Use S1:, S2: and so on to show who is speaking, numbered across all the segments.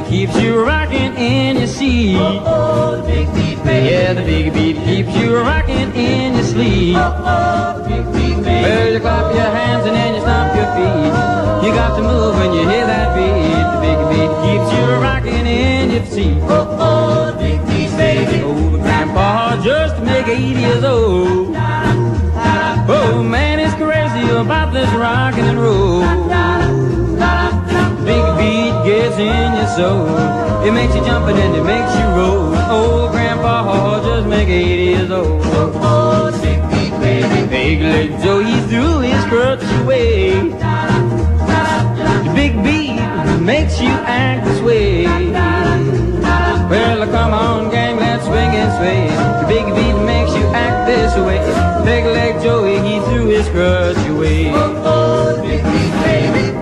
S1: keeps you rocking in your seat.
S2: The big beat, baby.
S1: Yeah, the big beat keeps you rocking in your sleep.
S2: The big beat, baby.
S1: Well, you clap your hands and then you stomp your feet. You got to move when you hear that beat. The big beat keeps you rocking in your seat.
S2: The big beat, baby.
S1: Oh, Grandpa just make 80 years old. Oh, man is crazy about this rockin' and roll. Big beat gets in your soul. It makes you jump and then it makes you roll. Oh, Grandpa just make 80 years old.
S2: The big beat, baby.
S1: Big leg Joe, he threw his crutch away. The big beat makes you act this way. Well, come on, gang, let's swing and sway. The big beat makes you act this way. Big leg Joey, he threw his crutch away.
S2: The big beat, baby.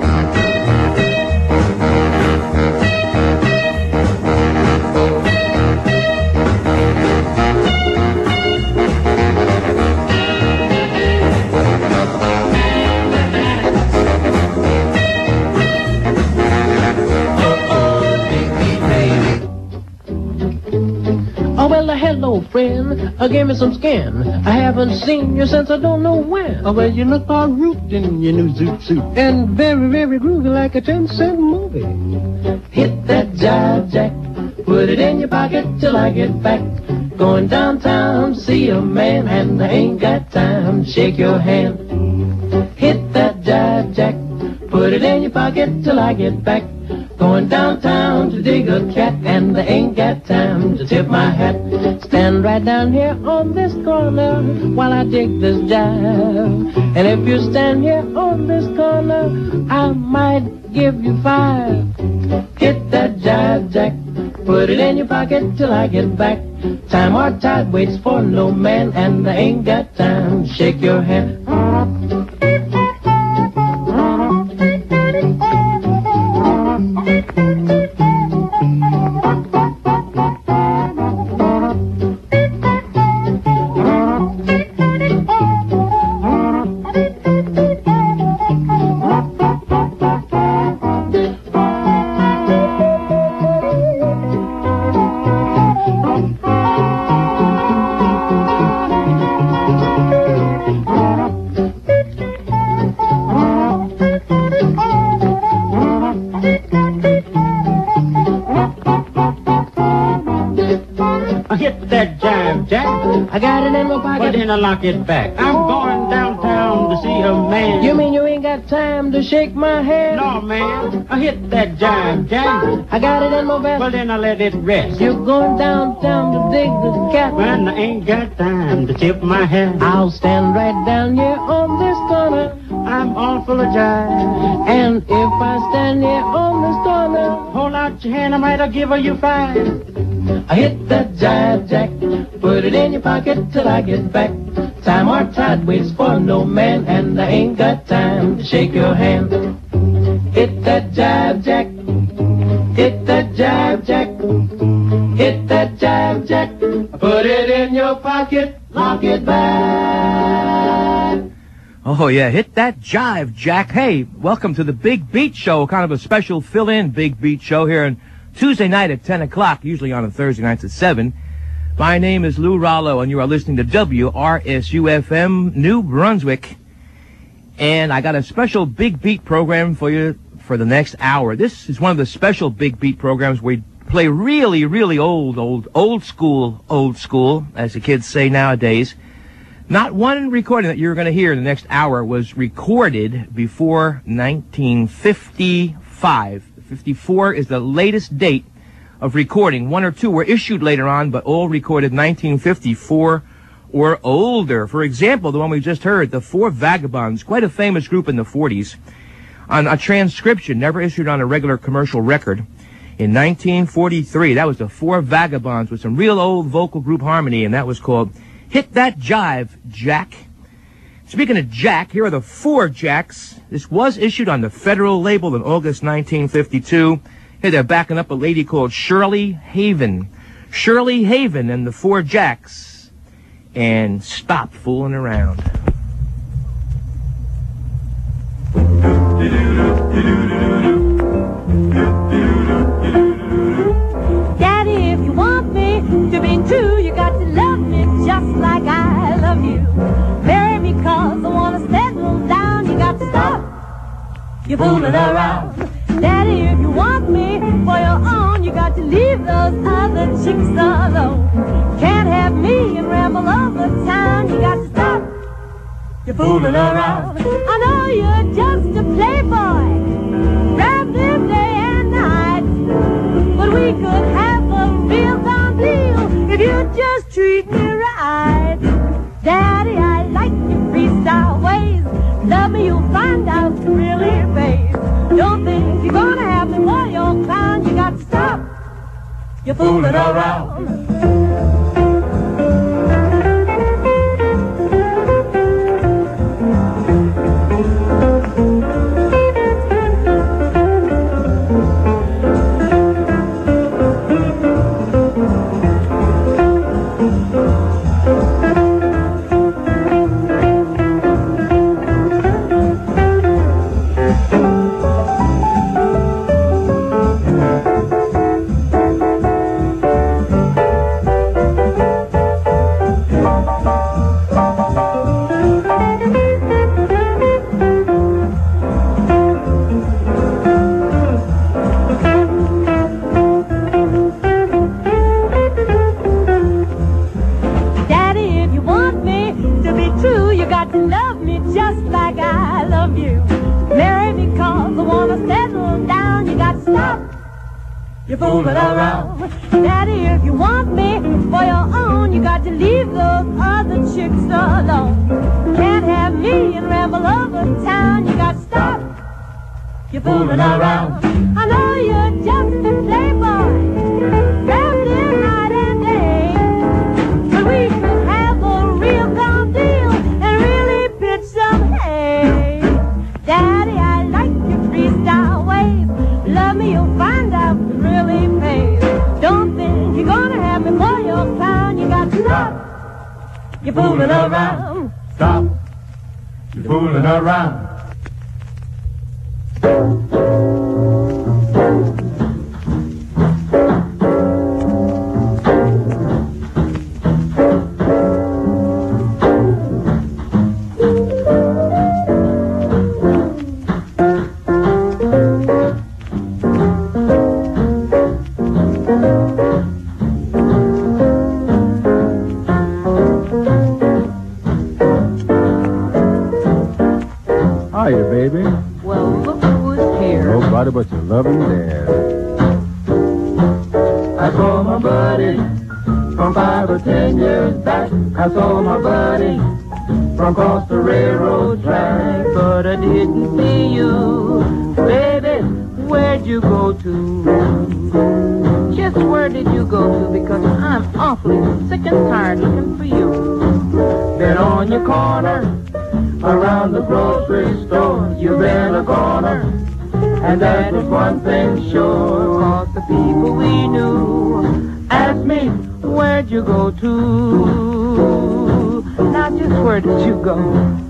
S3: Well, hello, friend. Give me some skin. I haven't seen you since I don't know when. Well, you look all root in your new zoot suit. And very, very groovy like a 10-cent movie. Hit that jive jack. Put it in your pocket till I get back. Going downtown to see a man, and I ain't got time to shake your hand. Hit that jive jack. Put it in your pocket till I get back. Going downtown to dig a cat, and I ain't got time to tip my hat. Stand right down here on this corner while I dig this jive. And if you stand here on this corner, I might give you 5. Hit that jive jack. Put it in your pocket till I get back. Time or tide waits for no man, and I ain't got time to shake your hand. Hit that jive jack. I got it in my pocket.
S4: Well, then I lock it back. I'm going downtown to see a man.
S3: You mean you ain't got time to shake my hand?
S4: No, man. I hit that jive jack.
S3: I got it in my vest.
S4: Well, then I let it rest.
S3: You're going downtown to dig the cat.
S4: When I ain't got time to tip my hat.
S3: I'll stand right down here on this corner.
S4: I'm all full of jive.
S3: And if I stand here on this corner,
S4: Hold out your hand, I might have given you 5.
S3: I hit that jive jack. Put it in your pocket till I get back. Time or tide waits for no man, and I ain't got time to shake your hand. Hit that jive jack. Hit that jive jack. Hit that jive jack. Put it in your pocket, lock it back.
S5: Oh, yeah, hit that jive, Jack. Hey, welcome to the Big Beat Show, kind of a special fill-in Big Beat Show here on Tuesday night at 10 o'clock, usually on a Thursday nights at 7. My name is Lou Rollo, and you are listening to WRSU-FM, New Brunswick. And I got a special Big Beat program for you for the next hour. This is one of the special Big Beat programs where we play really, really old school, as the kids say nowadays. Not one recording that you're going to hear in the next hour was recorded before 1955. 54 is the latest date of recording. 1 or 2 were issued later on, but all recorded 1954 or older. For example, the one we just heard, the Four Vagabonds, quite a famous group in the 40s, on a transcription, never issued on a regular commercial record. In 1943, that was the Four Vagabonds with some real old vocal group harmony, and that was called Hit That Jive, Jack. Speaking of Jack, here are the Four Jacks. This was issued on the Federal label in August 1952. Here they're backing up a lady called Shirley Haven. Shirley Haven and the Four Jacks. And Stop Fooling Around.
S6: You're fooling around. Daddy, if you want me for your own, you got to leave those other chicks alone. Can't have me and ramble over town. You got to stop. You're fooling around. I know you're just a playboy, wrapped in day and night, but we could have a real calm deal if you just treat me right. Daddy, I like your freestyle ways. Love me, you'll find out it really pays. Don't think you're gonna have me for your clown. You got to stop. You're fooling around. You're fooling around. Daddy, if you want me for your own, you got to leave those other chicks alone. Can't have me and ramble over town. You got to stop. You're fooling around. I know you're just a playboy, wrapped in night and day, but we could have a real calm deal and really pitch some hay. Daddy, I like your freestyle ways. Love me, you'll find out it really pays. Don't think you're gonna have me for your clown. You got to stop. You're fooling around.
S7: Stop. You're fooling around. Hiya, baby.
S8: Well, look who's here.
S7: Nobody but your loving dad. I saw my buddy from 5 or 10 years back. I saw my buddy from across the railroad track.
S8: But I didn't see you. Baby, where'd you go to? Just where did you go to? Because I'm awfully sick and tired looking for you.
S7: Been on your corner, around the grocery store. You've been a goner, and that was one thing sure.
S8: Cause the people we knew
S7: Ask me,
S8: where'd you go to? Not just where did you go?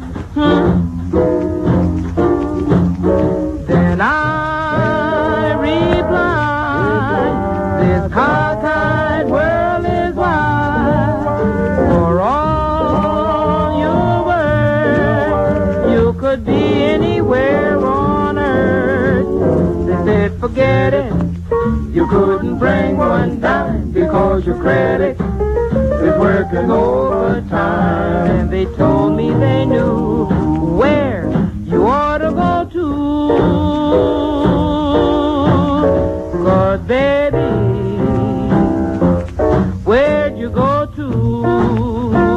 S8: Then I replied, this cockeyed world is wide. For all your words, you could be anywhere on earth. They said, forget it, you couldn't bring one dime, because your credit is working overtime. And they told me they knew where you ought to go to. 'Cause baby, where'd you go to?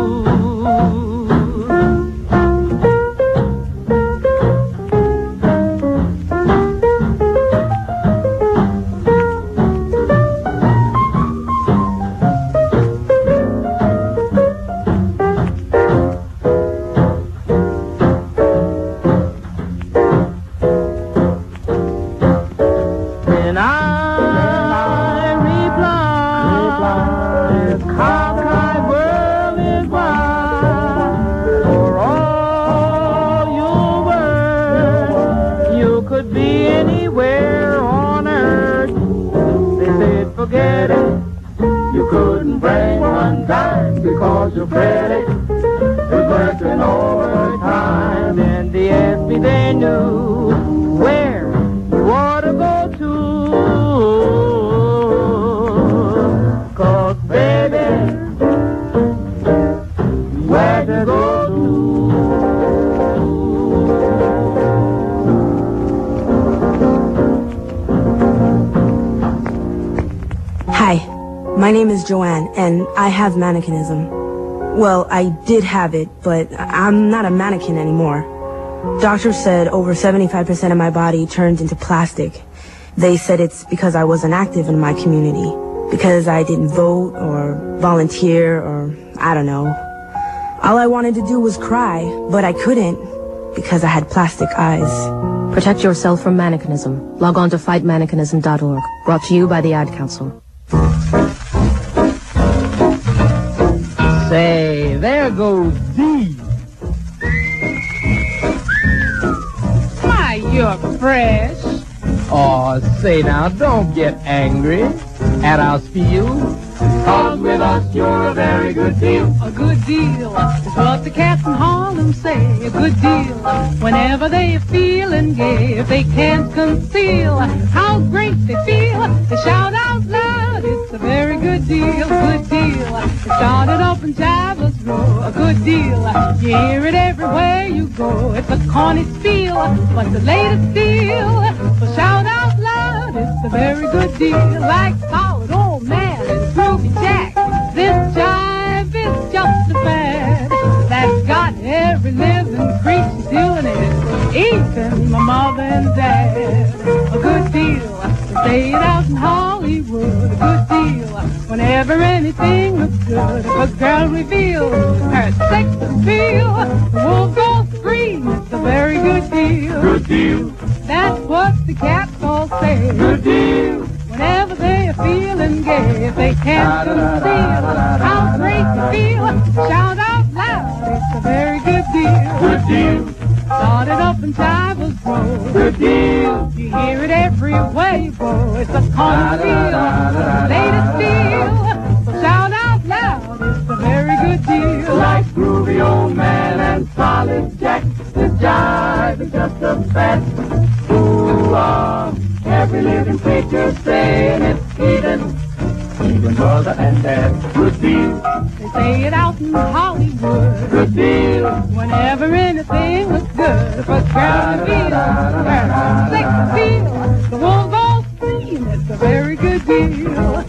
S8: And I replied, this cockeyed world is wide. For all your words, you could be anywhere on earth. They said, forget it,
S7: you couldn't bring one dime, because your credit is working overtime.
S8: then they asked me they knew where
S9: My name is Joanne, and I have mannequinism. Well, I did have it, but I'm not a mannequin anymore. Doctors said over 75% of my body turned into plastic. They said it's because I wasn't active in my community, because I didn't vote or volunteer or I don't know. All I wanted to do was cry, but I couldn't because I had plastic eyes.
S10: Protect yourself from mannequinism. Log on to fightmannequinism.org. Brought to you by the Ad Council.
S3: Say, there goes Dee.
S8: Why, you're fresh.
S3: Oh, say now, don't get angry at our spiel. 'Cause with us you're a very good deal.
S8: A good deal is what the cats in Harlem say. A good deal whenever they're feeling gay. If they can't conceal how great they feel, they shout out loud. It's a very good deal, good deal. It started up in Javas Row. A good deal, you hear it everywhere you go. It's a corny spiel, but the latest deal. So shout out loud. It's a very good deal, like Solid Old Man and Groovy Jack. This jive is just a fad that's got every living creature doing it, even my mother and dad. A good deal, they say it out in Hollywood. A good deal, whenever anything looks good. If a girl reveals her sex appeal, the wolf goes free. It's a very good deal.
S3: Good deal.
S8: That's what the cats all say.
S3: Good deal.
S8: Whenever they are feeling gay, if they can't conceal how great they feel, shout out loud, it's a very good deal.
S3: Good deal.
S8: Started up in Chivas Row.
S3: Good deal.
S8: You hear it everywhere you go. It's a corny deal, latest deal. So shout out loud, it's a very good deal.
S3: Like Groovy Old Man and Solid Jack, this jive is just a fad. Ooh, every living creature saying it's even mother and dad. Good deal.
S8: They say it out in Hollywood.
S3: Good deal.
S8: Whenever anything looks good, if a girl reveals her sex appeal, the wolf goes free, and it's a very good deal.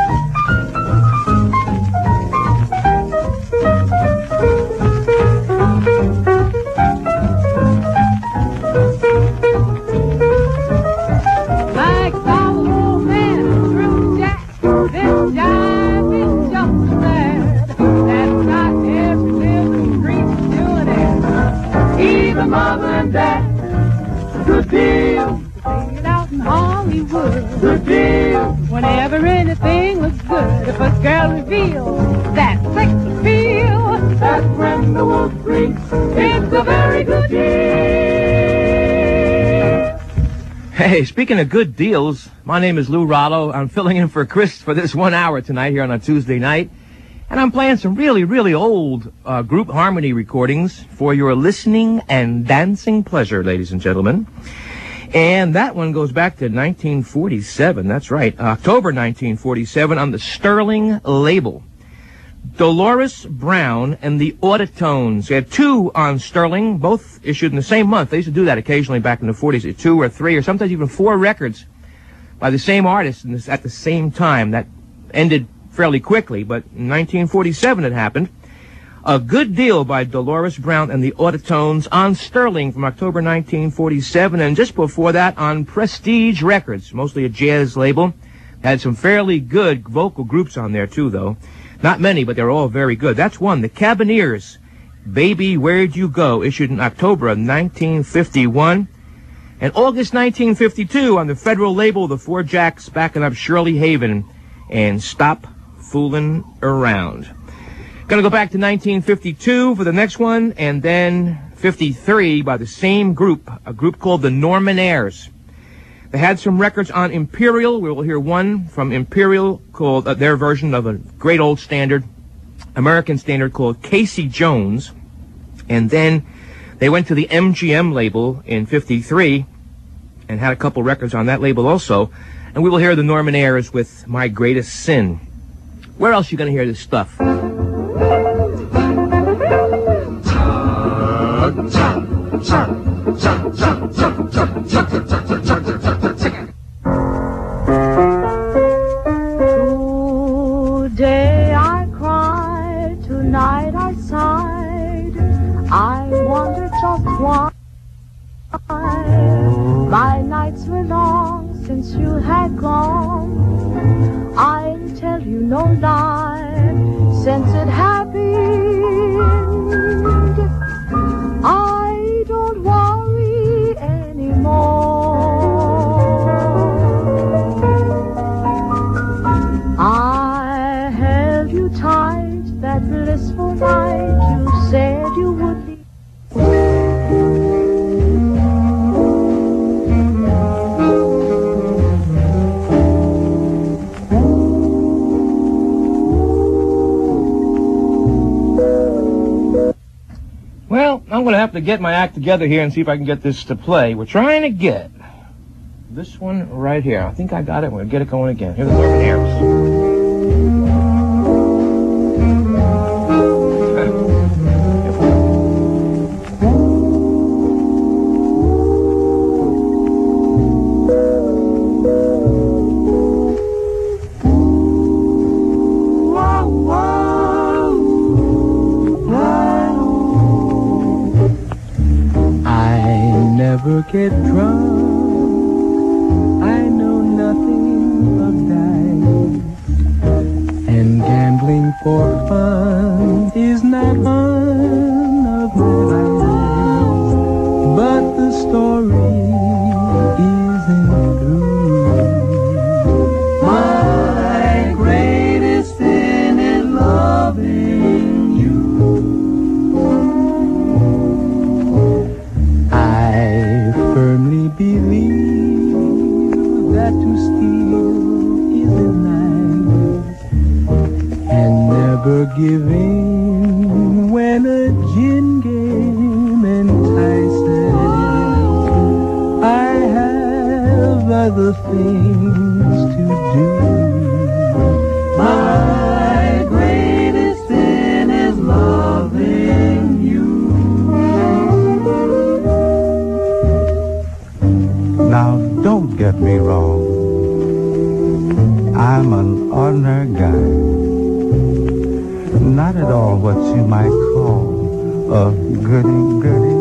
S8: Like Solid Old Man and Groovy Jack, this jive is just a fad that's got every living creature doing it, even mother and dad.
S3: Good deal.
S8: Say it out in Hollywood.
S3: Good deal.
S8: Whenever anything looks good, if a girl reveals that sex appeal,
S3: That's when the wolf freaks. It's a very good deal.
S5: Hey, speaking of good deals, my name is Lou Rollo. I'm filling in for Chris for this 1 hour tonight here on a Tuesday night. And I'm playing some really, really old group harmony recordings for your listening and dancing pleasure, ladies and gentlemen. And that one goes back to 1947. That's right, October 1947 on the Sterling label. Dolores Brown and the Auditones. They had two on Sterling, both issued in the same month. They used to do that occasionally back in the 40s, 2 or 3 or sometimes even 4 records by the same artist at the same time. That ended fairly quickly, but in 1947 it happened. A Good Deal by Dolores Brown and the Auditones on Sterling from October 1947, and just before that on Prestige Records, mostly a jazz label. Had some fairly good vocal groups on there too, though. Not many, but they're all very good. That's one, the Cabineers, Baby Where'd You Go, issued in October of 1951. And August 1952 on the Federal label, the Four Jacks backing up Shirley Haven and Stop Foolin' Around. Gonna go back to 1952 for the next one, and then 53 by the same group, a group called the Norman Airs. They had some records on Imperial. We will hear one from Imperial called their version of a great old standard, American standard called Casey Jones. And then they went to the MGM label in 53 and had a couple records on that label also. And we will hear the Norman Airs with My Greatest Sin. Where else are you going to hear this stuff?
S6: My nights were long since you had gone. I'll tell you no lie, since it happened, I don't worry anymore. I held you tight that blissful night you said you would leave.
S5: Well, I'm going to have to get my act together here and see if I can get this to play. We're trying to get this one right here. I think I got it. We're going to get it going again. Here's the Northern Hams.
S3: Never get drunk, I know nothing of dice, and gambling for fun is not one of my lies, but the story isn't through. My greatest sin is loving you. Firmly believe that to steal isn't nice, and never give in when a gin game entices. I have other things to do. My greatest sin is loving you. Now, don't get me wrong. I'm an ordinary guy. Not at all what you might call a goody-goody.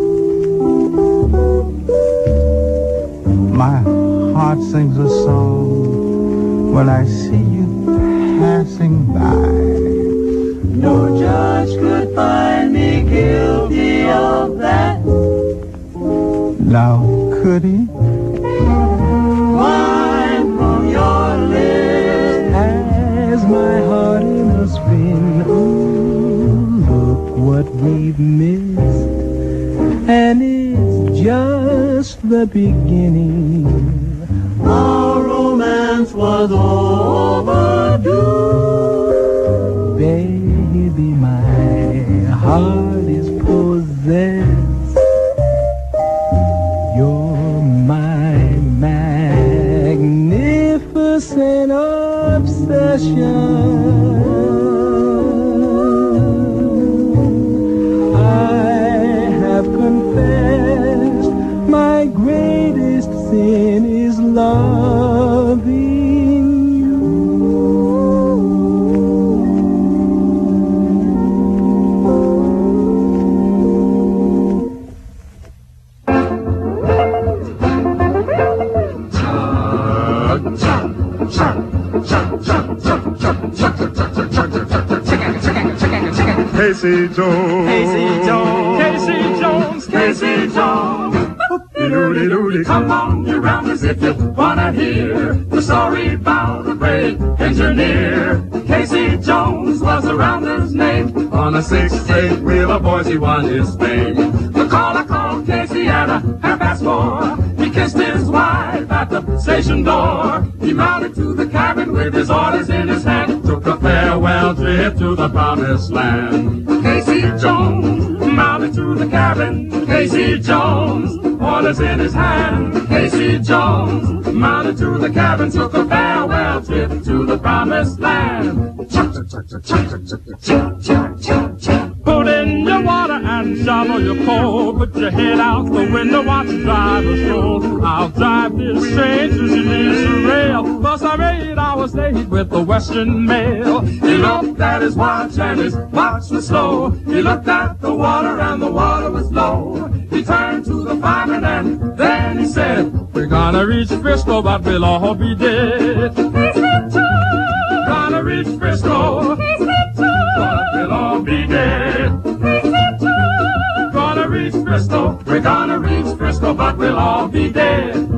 S3: My heart sings a song when I see you passing by. No judge could find me guilty of that. Now, could he? Wine from your lips has my heart in a spin. Ooh, look what we've missed, and it's just the beginning. Our romance was overdue. Baby, my heart is possessed. You're my magnificent obsession. I have confessed my greatest sin is loving you.
S11: Casey Jones, Casey Jones, Casey Jones, Casey Jones. Doody-doody, come on, you rounders, if you wanna hear the story about a brave engineer. Casey Jones was a rounder's name. On a 6-8 wheeler, boys, he won his fame. The caller called Casey at a 4:30. He kissed his wife at the station door. He mounted to the cabin with his orders in his hand. Took a farewell trip to the promised land. Casey Jones mounted to the cabin. Casey Jones, orders in his hand. Casey Jones mounted to the cabin. Took a farewell trip to the promised land. Put in your water and shovel your coal. Put your head out the window, watch the driver stroll. I'll drive this train to she needs the rail. Plus I'm 8 hours late with the Western Mail. He looked at his watch and his watch was slow. He looked at the water and the water was low. He turned to the fireman and then he said, we're gonna reach Frisco, but we'll all be dead. He said, Joe, gonna reach Frisco. He said, Joe, but we'll all be dead. He said, Joe, gonna reach Frisco. We're gonna reach Frisco, but we'll all be dead.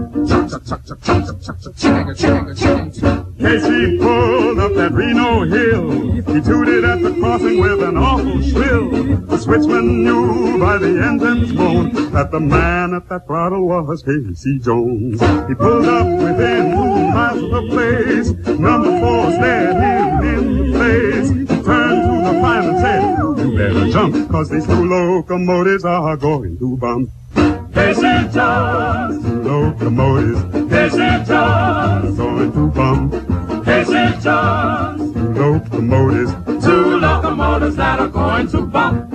S12: Casey pulled up that Reno hill. He tooted at the crossing with an awful shrill. The switchman knew by the engine's moan that the man at that throttle was Casey Jones. He pulled up within 2 miles of the place. Number 4 stared him in the face. He turned to the fireman and said, you better jump, 'cause these 2 locomotives are going to bump.
S11: Casey Jones,
S12: locomotives.
S11: Casey Jones,
S12: going to bump.
S11: Casey Jones,
S12: locomotives.
S11: 2 locomotives that are going to bump.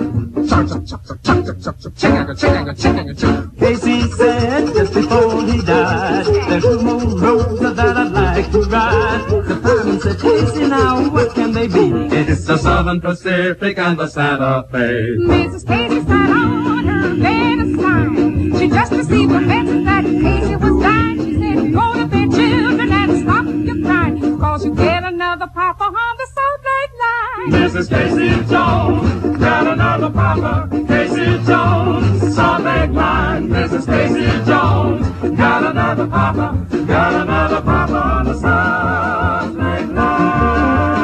S1: Casey said just before he died, there's 2 more roads that I'd like to ride. The fireman said, Casey, now what can they be?
S11: It's the Southern Pacific and the Santa Fe.
S13: Mrs. Casey sat on her bed aside. She just received a message that Casey was dying. She said, go to bed, children, and stop your crying, 'cause you get another papa on the Salt Lake line.
S11: Mrs. Casey Jones got another papa. Casey Jones, Salt Lake line. Mrs. Casey Jones got another papa. Got another papa on the Salt Lake line.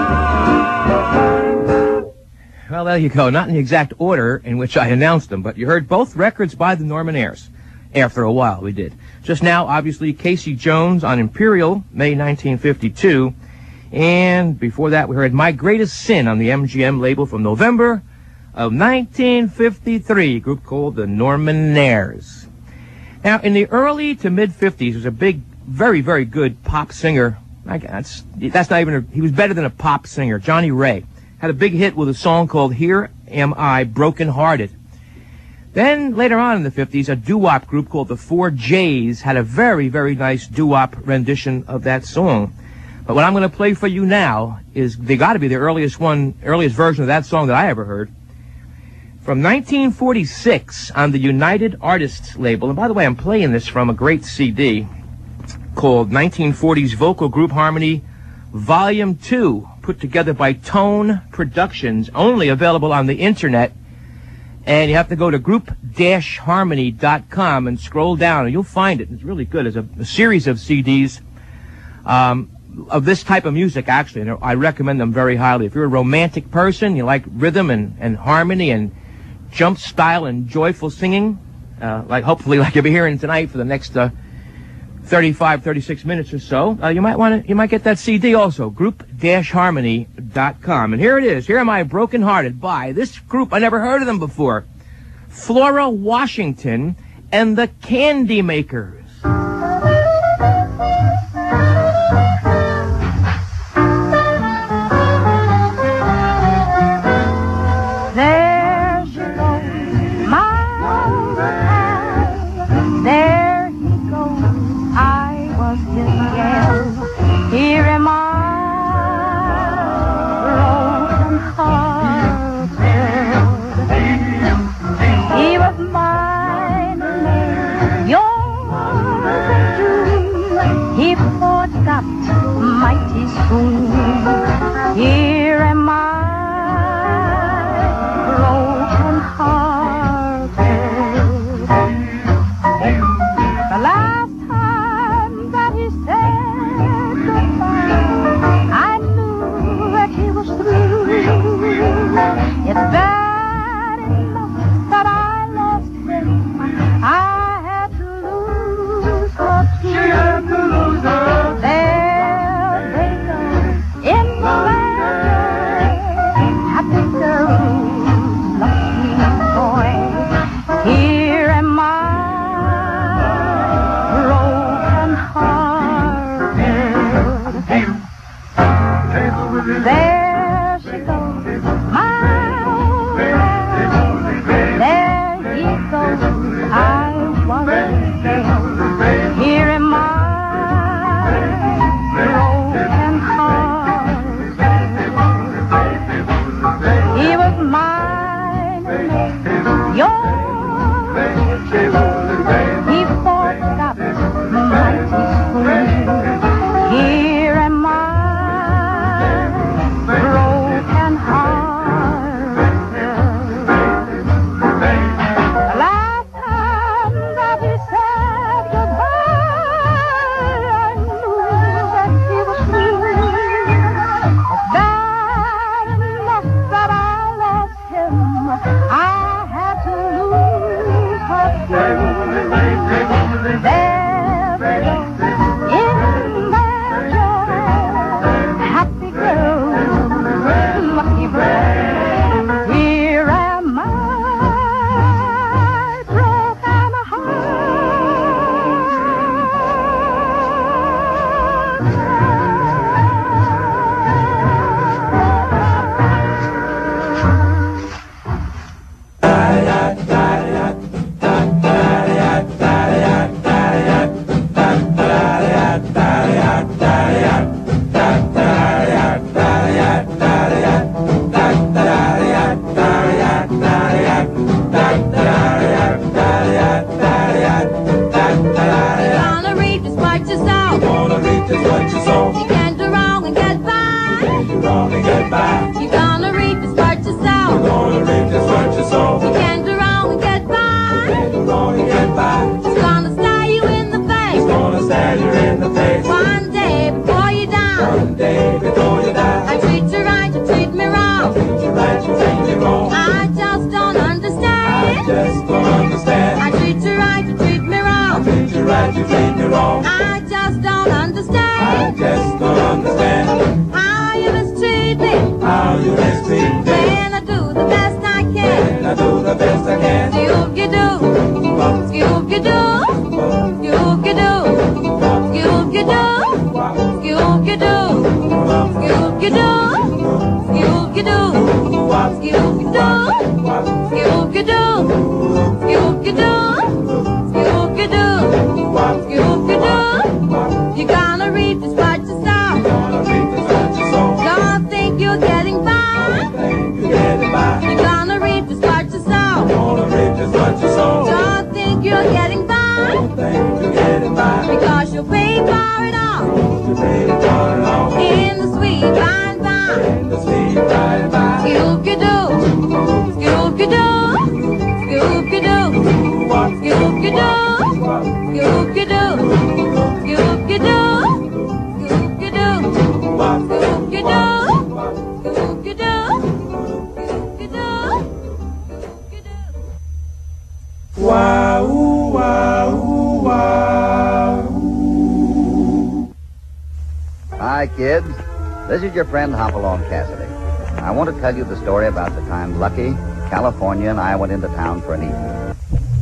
S5: Well, there you go. Not in the exact order in which I announced them, but you heard both records by the Normonaires. After a while, we did. Just now, obviously, Casey Jones on Imperial, May 1952. And before that, we heard My Greatest Sin on the MGM label from November of 1953, a group called the Normonaires. Now, in the early to mid-50s, there was a big, very, very good pop singer. That's not even he was better than a pop singer. Johnny Ray had a big hit with a song called Here Am I Broken Hearted. Then, later on in the 50s, a doo-wop group called the 4Js had a very, very nice doo-wop rendition of that song. But what I'm going to play for you now is, they got to be the earliest version of that song that I ever heard. From 1946 on the United Artists label. And by the way, I'm playing this from a great CD called 1940s Vocal Group Harmony Volume 2, put together by Tone Productions, only available on the internet. And you have to go to group-harmony.com and scroll down, and you'll find it. It's really good. It's a series of CDs of this type of music, actually, and I recommend them very highly. If you're a romantic person, you like rhythm and harmony and jump style and joyful singing, hopefully like you'll be hearing tonight for the next 36 minutes or so, you might get that CD also, group-harmony.com. And here it is. Here Am I Broken Hearted by this group. I never heard of them before. Flora Washington and the Candy Makers.
S13: There she goes, my old pal. There he goes, I was his gal. Here am I, broken hearted. He was mine, yours and true. He forgot mighty soon. Here am I, broken hearted. The last time that he said goodbye, I knew that he was through. It's bad enough that I lost him. I had to lose her too. She had to lose her. There they go in the land
S14: Hi, kids. This is your friend Hopalong Cassidy. I want to tell you the story about the time Lucky, California, and I went into town for an evening.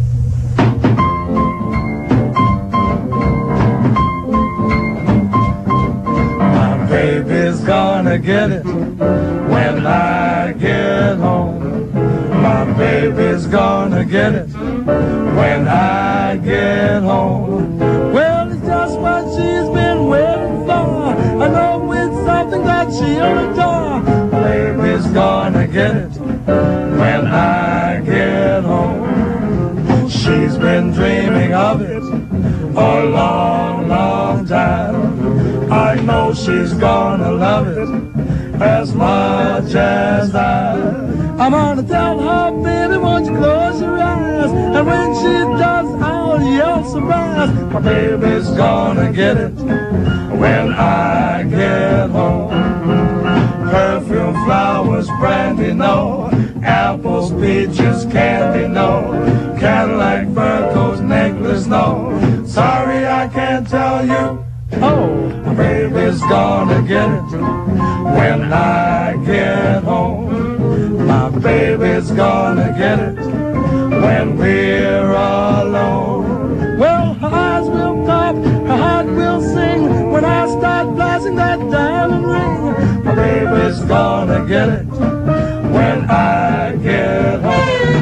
S15: My baby's gonna get it when I get home. My baby's gonna get it when I get home. Well, it's just what she's been waiting for. I know it's something that she'll adore. Baby's gonna get it when I get home. She's been dreaming of it a long, long time. I know she's gonna love it as much as I'm gonna tell her, baby, won't you close your eyes? And when she does, I'll yell surprise. My baby's gonna get it when I get home. Perfume, flowers, brandy, no. Apples, peaches, candy, no. Cadillac, fur coat, necklace, no. Sorry, I can't tell you. Oh, my baby's gonna get it when I get home. My baby's gonna get it when we're alone. Well, her eyes will pop, her heart will sing when I start blasting that diamond ring. My baby's gonna get it when I get home.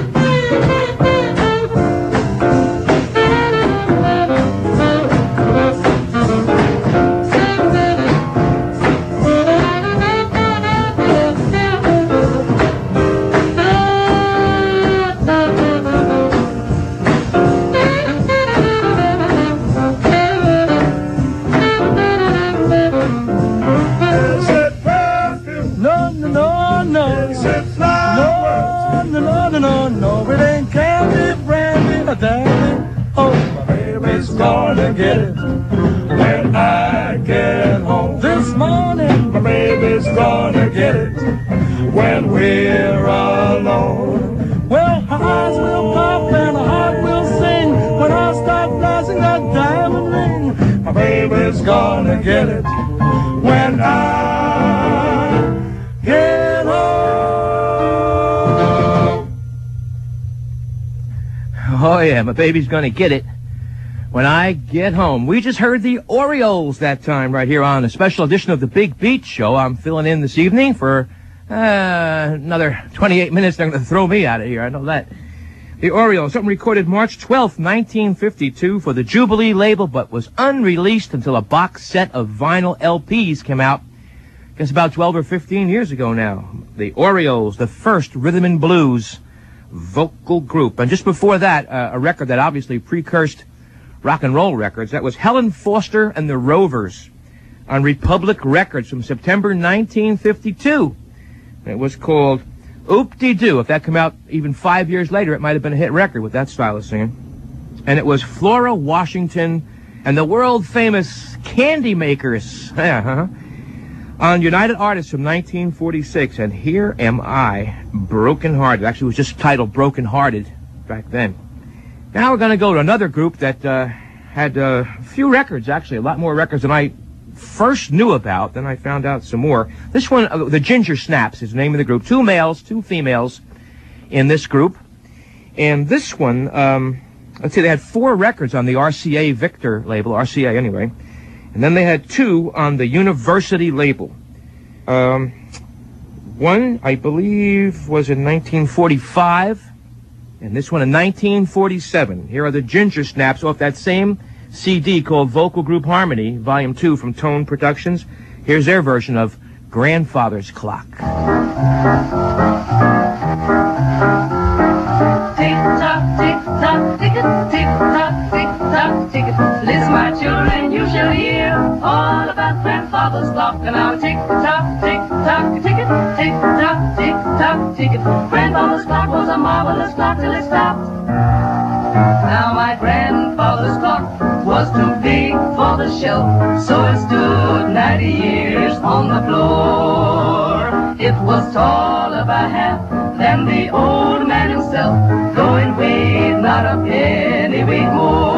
S15: No, it ain't candy, brandy, or dandy. Oh, my baby's gonna get it when I get home. This morning, my baby's gonna get it when we're alone. Well, her eyes will pop and her heart will sing gonna get it when I get home.
S5: Oh, yeah, my baby's gonna get it when I get home. We just heard the Orioles that time right here on a special edition of the Big Beat Show. I'm filling in this evening for another 28 minutes. They're going to throw me out of here. I know that. The Orioles, something recorded March 12th, 1952 for the Jubilee label, but was unreleased until a box set of vinyl LPs came out, I guess about 12 or 15 years ago now. The Orioles, the first rhythm and blues vocal group. And just before that, a record that obviously precursed rock and roll records. That was Helen Foster and the Rovers on Republic Records from September 1952. It was called Oop-de-Doo. If that came out even 5 years later, it might have been a hit record with that style of singing. And it was Flora Washington and the world-famous Candy Makers on United Artists from 1946. And Here Am I, Broken Hearted. Actually, it was just titled Broken Hearted back then. Now we're going to go to another group that had a few records, actually, a lot more records than I first knew about. Then I found out some more. This one, the Ginger Snaps is the name of the group. 2 males, 2 females in this group. And this one, let's see, they had 4 records on the RCA Victor label, RCA anyway. And then they had 2 on the University label. One, I believe, was in 1945. And this one in 1947. Here are the Ginger Snaps off that same CD called Vocal Group Harmony, Volume 2 from Tone Productions. Here's their version of Grandfather's Clock.
S2: Tick-tock, tick-tock, tick-a, tick-tock, tick-tock, tick-a. Listen, my children, you shall hear all about Grandfather's clock. And now tick-tock, tick-tock, tick-a, tick-tock, tick-tock, tick-a. Grandfather's clock was a marvelous clock till it stopped. Now my grandfather's clock was too big for the shelf, so it stood 90 years on the floor. It was tall about half than the old man himself, though it weighed not a penny weight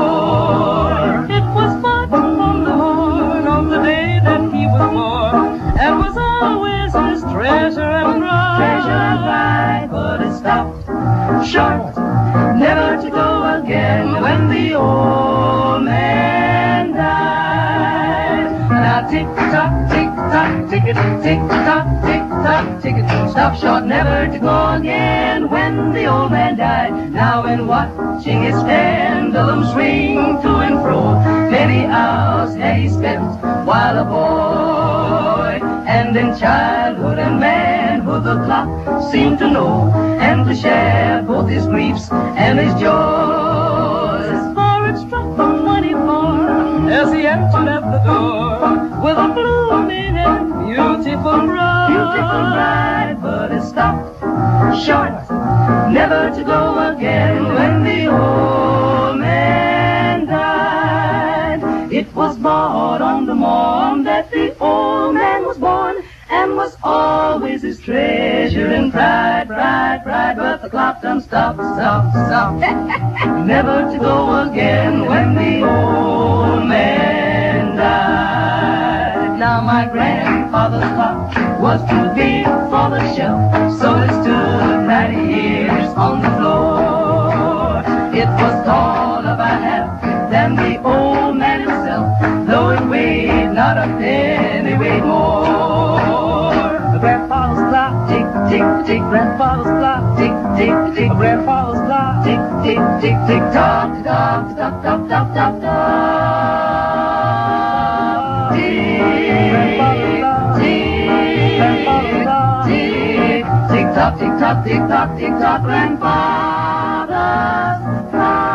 S2: more. It was much from the horn on the day that he was born, and was always his treasure and pride. Treasure and pride, but it stopped short, never to go again when the old man died. Now tick-tock, tick-tock, tick-it, tick-tock, tick-tock, tick-it, stop short, never to go again when the old man died. Now in watching his pendulum swing to and fro, many hours had he spent while a boy, and in childhood and manhood the clock seemed to know, and to share both his griefs and his joys. For it struck the 24 as he entered at the door, with a blooming and beautiful bride. Beautiful bride, but it stopped short, never to go again when the old man died. It was bought on the morn that the old man was born, and was always his treasure and pride, pride, pride. But the clock done stopped, stopped, stopped, never to go again when the old man died. Now my grandfather's clock was too big for the shelf, so it stood 90 years on the floor. It was tall about half than the old man himself, though it weighed not a penny weight more. Grandfather's clock, tick, tick, tick. Grandfather's clock, tick, tick, tick. Grandfather's clock, tick, tick, tick, tick. Tock, tock, tock, tock, tock, tock, tock. Tick, tick, tick, tick, tock, tick, tock, tick, tock, tick, tock. Grandfather's clock.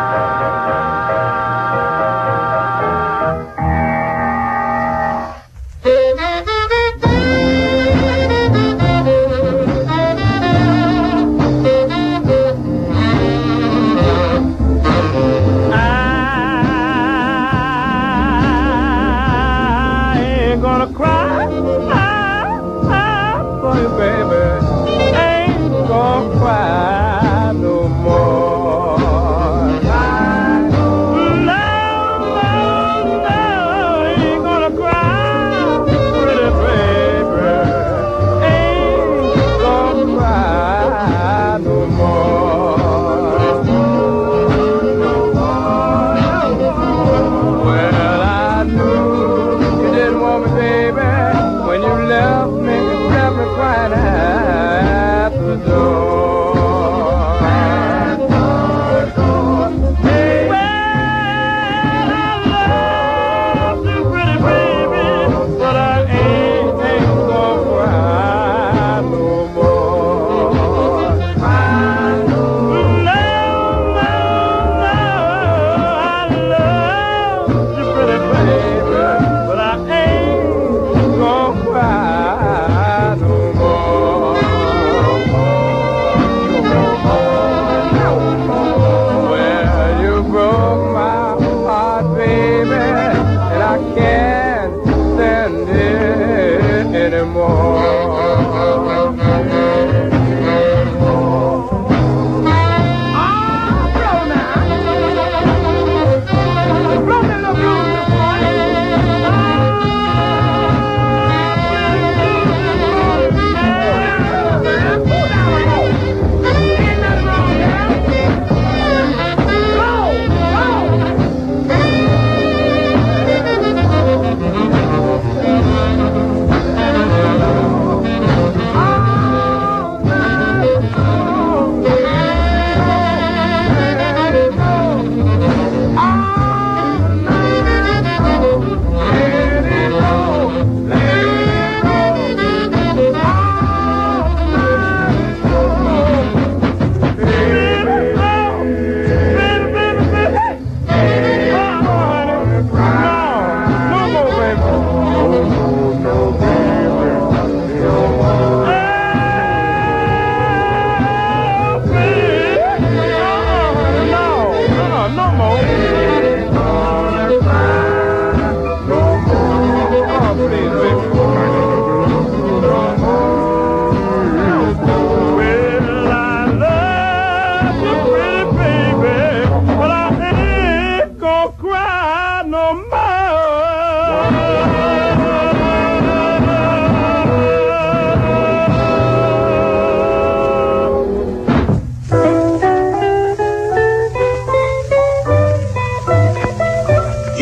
S8: For you, baby, ain't gonna cry no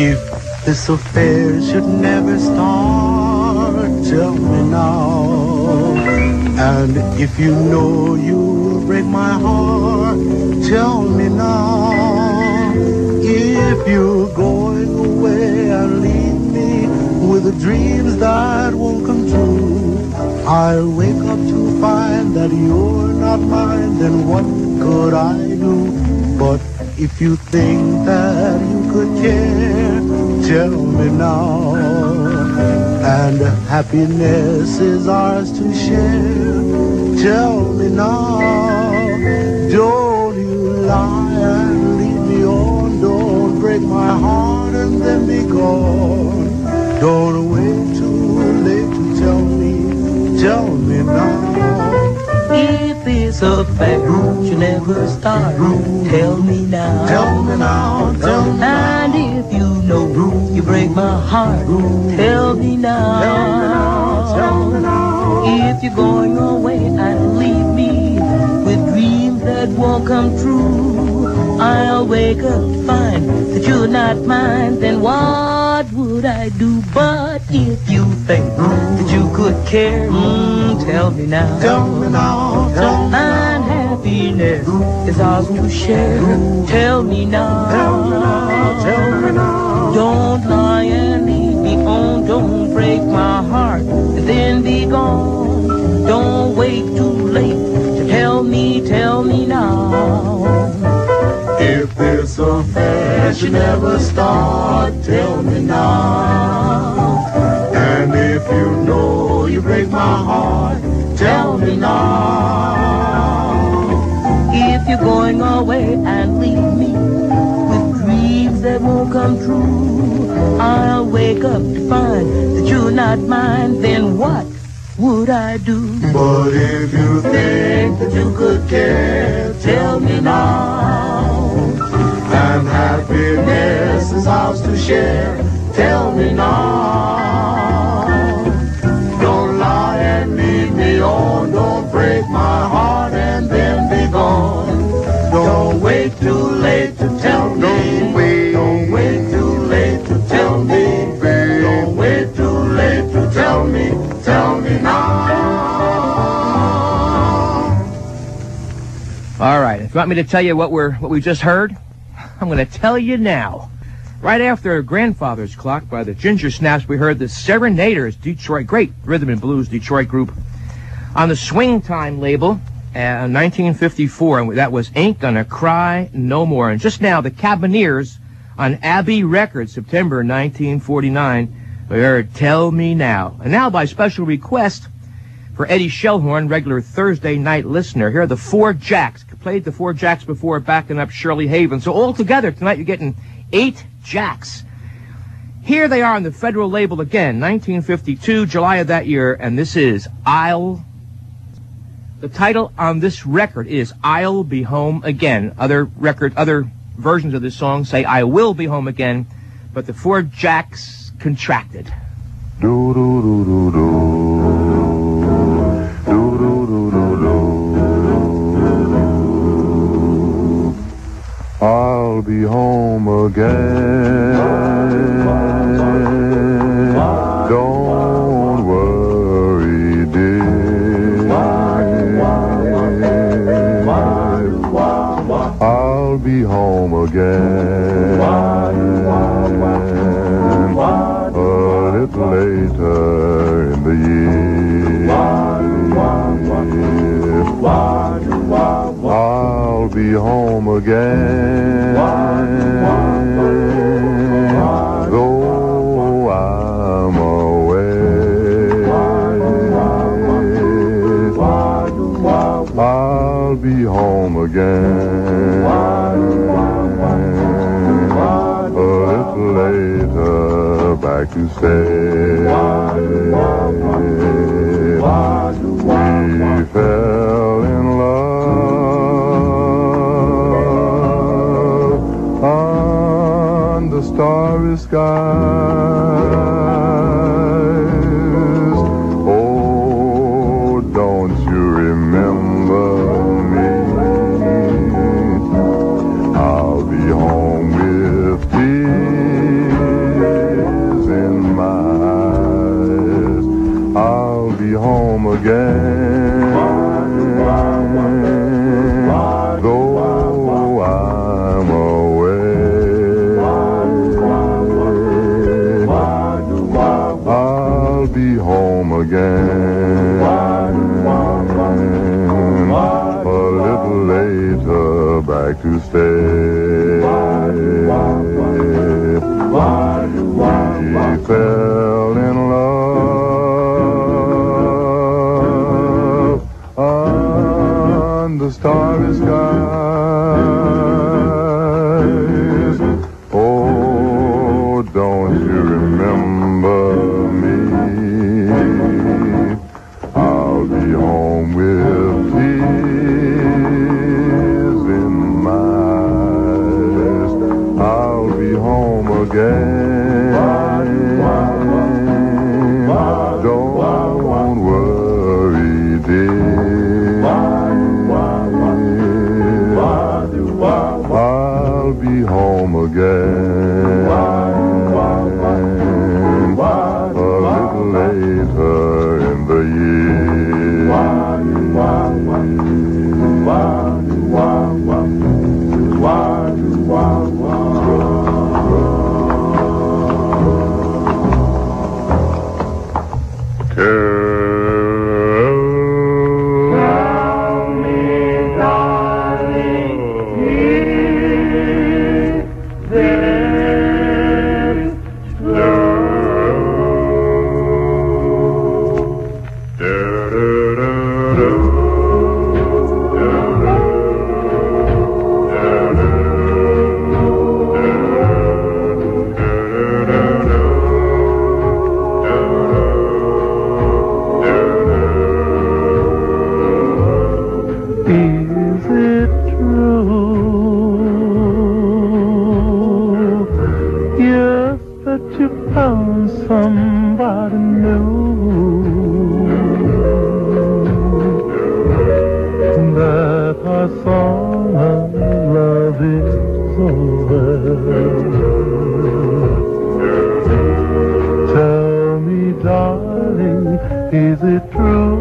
S16: If this affair should never start, tell me now. And if you know you'll break my heart, tell me now. If you're going away and leave me with the dreams that won't come true, I'll wake up to find that you're not mine, then what could I do? But if you think that you could care, tell me now. And happiness is ours to share, tell me now. Don't you lie and lead me on, don't break my heart and then be gone. Don't wait too late to tell me now.
S8: If it's a fact you never start, tell me now.
S16: Tell me now, tell me now.
S8: And if you know you break my heart, tell me now.
S16: Tell me now.
S8: If you're going away and leave me with dreams that won't come true, I'll wake up to find that you're not mine, then what would I do? But if you think that you could care, tell me now.
S16: Tell me now, tell me now.
S8: And happiness is ours to share, tell me now.
S16: Tell me now, tell me now.
S8: Don't lie and leave me on, don't break my heart and then be gone. Don't wait too late to tell me now.
S16: If this affair should never start, tell me now. And if you know you break my heart, tell me now.
S8: If you're going away and leave me with dreams that won't come true, I'll wake up to find that you're not mine, then what would I do?
S16: But if you think that you could care, tell me now. And happiness is ours to share, tell me now. Don't lie and lead me on, don't break my heart and then be gone. Don't wait too late to tell me. Don't wait too late to tell me. Don't wait too late to tell me now.
S5: All right, if you want me to tell you what we just heard, I'm going to tell you now. Right after Grandfather's Clock by the Ginger Snaps, we heard the Serenaders, Detroit, great rhythm and blues Detroit group, on the Swing Time label, 1954, and that was Ain't Gonna Cry No More. And just now, the Cabineers on Abbey Records, September 1949, we heard Tell Me Now. And now, by special request for Eddie Shellhorn, regular Thursday night listener, here are the Four Jacks. Played the Four Jacks before, backing up Shirley Haven. So all together tonight, you're getting 8 Jacks. Here they are on the Federal label again, 1952, July of that year, and this is the title on this record is I'll Be Home Again. Other versions of this song say I Will Be Home Again, but the Four Jacks contracted.
S17: Do do do do do. Do do do do do. I'll be home again. Don't worry, dear. I'll be home again. A little later in the year. I'll be home again. Though I'm away, I'll be home again. A little later, back to say we fell in love on the starry skies. Oh, don't you remember me? I'll be home with tears again. A little later, back to stay. We fell in love under starry skies. Oh, don't you remember me? I'll be home with tears in my eyes. I'll be home again. Don't worry, dear. I'll be home again. A little later in the
S15: Somebody new that our song of love is over. Tell me, darling, is it true?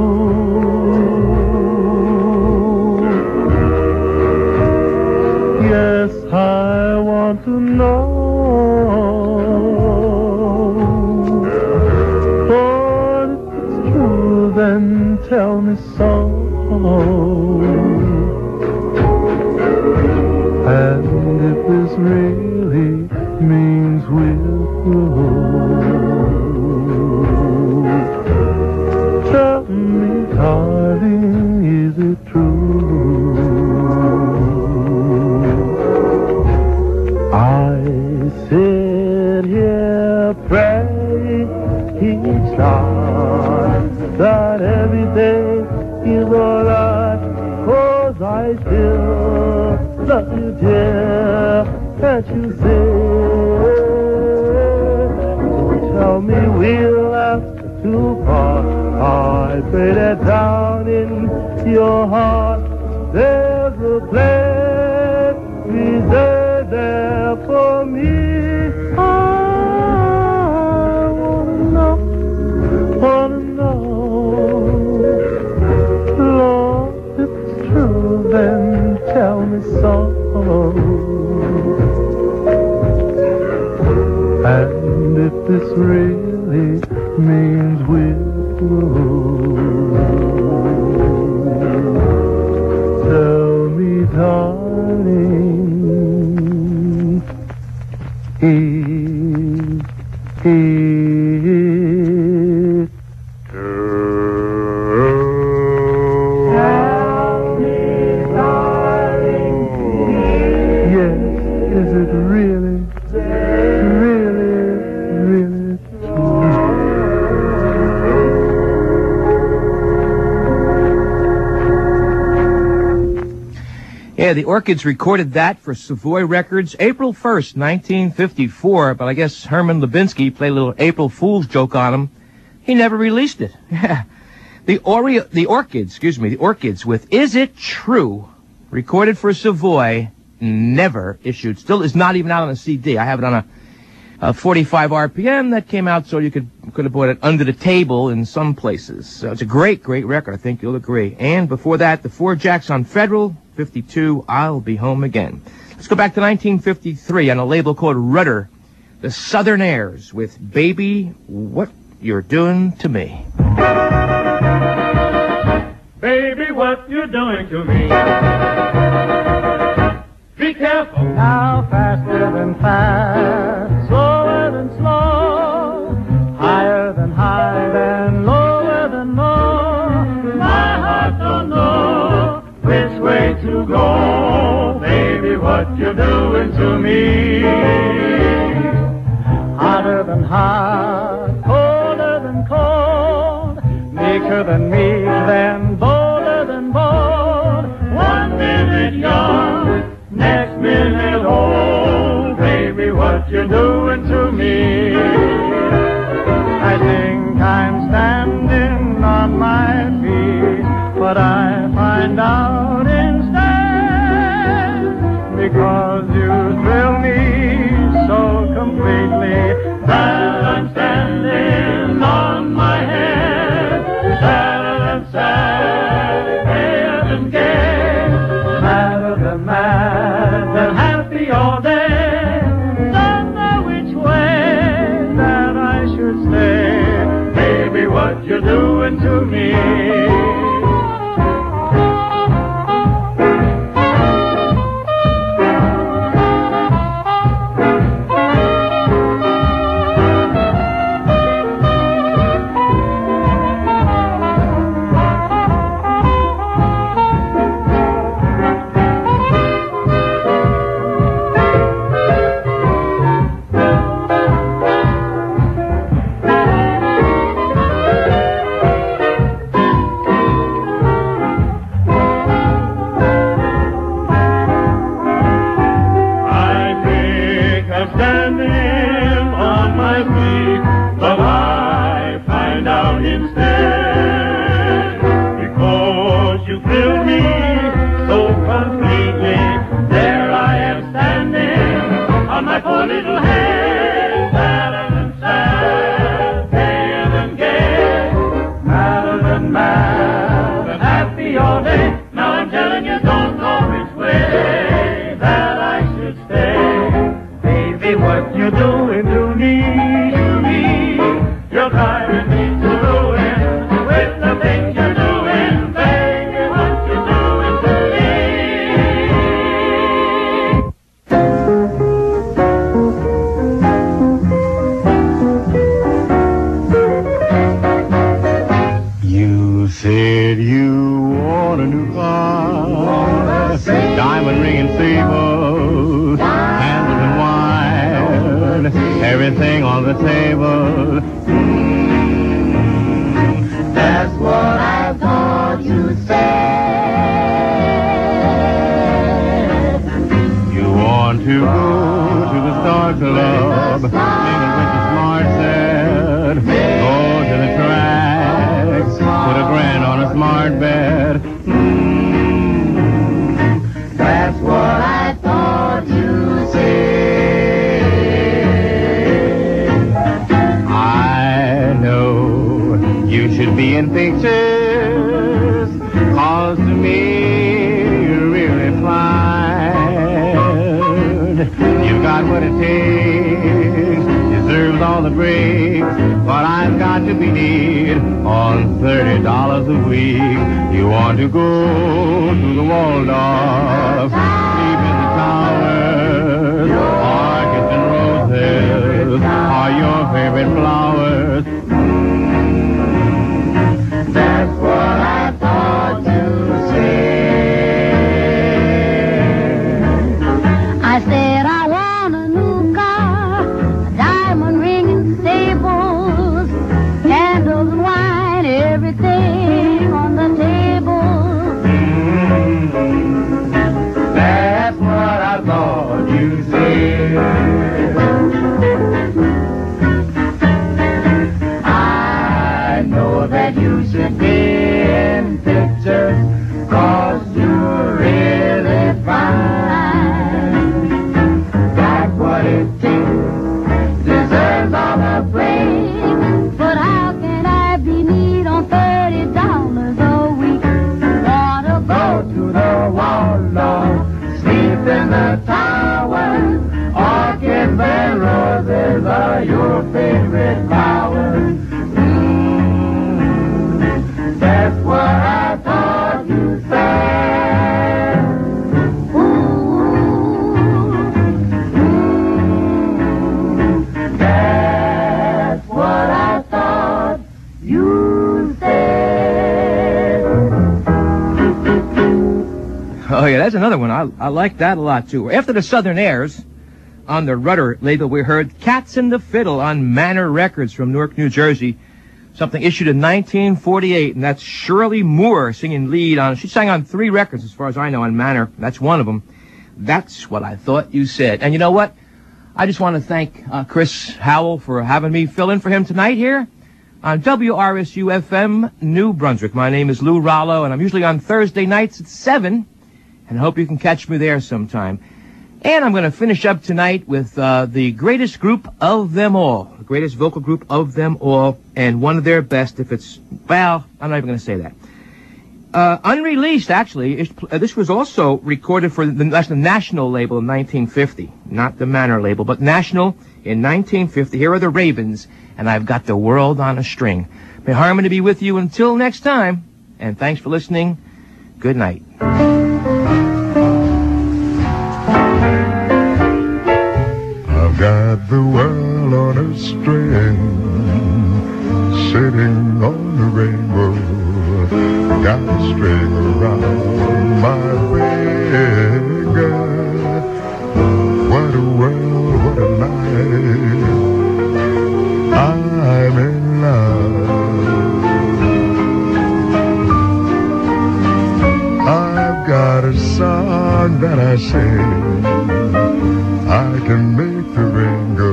S15: Yes, I want to know. Then tell me so. And if this really means we're through, tell me, darling, is it true? I sit here praying each night that every day is alright, 'cause I still love you, dear, can't you see? So tell me we'll have to part. I pray that down in your heart there's a place reserved there for me. I wanna know, Lord, if it's true, then tell me so. And if this really means we're through, tell me, darling,
S5: Yeah, the Orchids recorded that for Savoy Records April 1st, 1954, but I guess Herman Lubinsky played a little April Fool's joke on him. He never released it. The Orchids with Is It True, recorded for Savoy, never issued. Still is not even out on a CD. I have it on a 45 RPM that came out so you could have bought it under the table in some places. So it's a great, great record. I think you'll agree. And before that, the Four Jacks on Federal, 52, I'll Be Home Again. Let's go back to 1953 on a label called Rudder, the Southern Airs with Baby, what you're doing to me.
S11: Baby, what you doing to me? Be careful.
S8: Now faster than fast, slower than slow, higher than high, then lower than low. My heart don't know which way to go. Baby, what you doing to me? Hotter than hot, colder than cold, meeker than meek, then bolder than bold. 1 minute young, next minute old. Baby, what you doing to me? I think I'm standing on my feet, but I find out instead, because you thrill me so completely, that I'm standing on my head. Sadder than sad, gayer than gay, madder than mad, than happy all day. Don't know which way that I should stay. Baby, what you doing to me?
S16: Everything on the table. That's what I thought you said. You want to go to the Star Club, singing with the smart set. Go to the tracks, put a grand on a smart bed. That's what I thought you said. You should be in pictures, 'cause to me you're really fine. You've got what it takes, deserves all the breaks, but I've got to be neat on $30 a week. You want to go to the Waldorf, sleep in the towers, orchids and roses are your favorite flowers. That's what I thought you said.
S13: I said I want a new car, a diamond ring and stables, candles and wine, everything on the table.
S16: That's what I thought you said. I know that you should be in pictures, 'cause you're really fine. Got what it takes, deserves all the praise,
S13: but how can I be neat on $30 a week? Wanna
S16: go to the Waldorf, sleep in the towers, orchids and roses are your favorite flowers.
S5: another one. I like that a lot, too. After the Southern Airs, on the Rudder label, we heard Cats and the Fiddle on Manor Records from Newark, New Jersey. Something issued in 1948, and that's Shirley Moore singing lead on. She sang on 3 records, as far as I know, on Manor. That's one of them. That's What I Thought You Said. And you know what? I just want to thank Chris Howell for having me fill in for him tonight here on WRSU-FM, New Brunswick. My name is Lou Rollo, and I'm usually on Thursday nights at 7, and I hope you can catch me there sometime. And I'm going to finish up tonight with the greatest group of them all, the greatest vocal group of them all, and one of their best if it's, well, I'm not even going to say that. Unreleased, actually. This was also recorded for the National label in 1950. Not the Manor label, but National in 1950. Here are the Ravens, and I've Got the World on a String. May harmony be with you until next time, and thanks for listening. Good night.
S17: I've got the world on a string, sitting on the rainbow. Got a string around my finger. What a world, what a life. I'm in love. I've got a song that I sing. I can make the rain go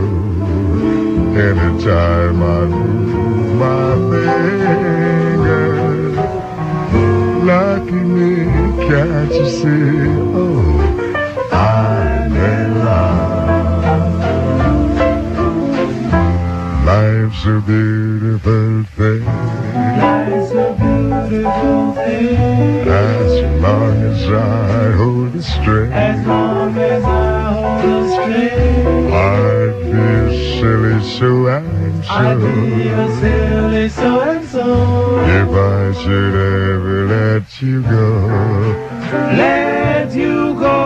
S17: anytime I move my finger. Lucky me, can't you see? Oh, I'm in love. Life's a beautiful thing. Life's a beautiful thing. As long as I hold the string. As long as I hold the string. I'd be silly so and so. I'd be a silly so and so. If I should ever let you go. Let you go.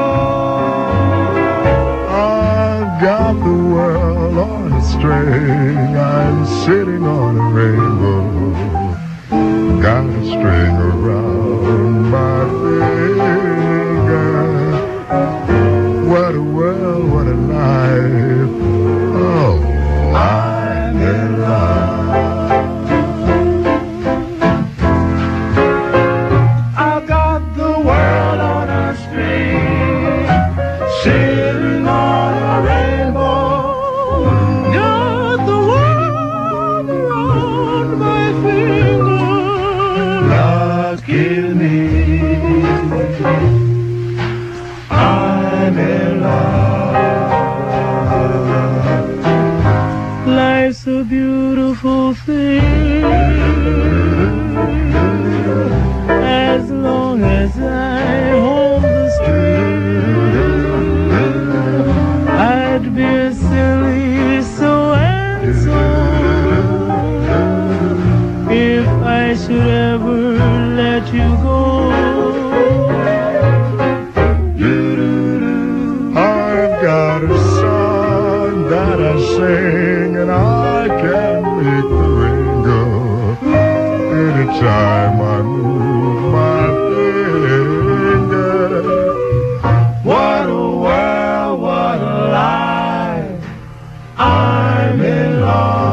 S17: I've got the world on a string. I'm sitting on a rainbow. Got a string around my finger. What a world, what a life. Oh, I'm in love. I've got the world on a string, sitting on a rainbow. Got the world around my finger. Lucky me, I'm in love. Life's a beautiful thing. As long as I hold the string, I'd be a silly so and so. If I should ever let you go. I've got a song that I sing, and I can make the rain go anytime I move my finger. What a world, what a life. I'm in love.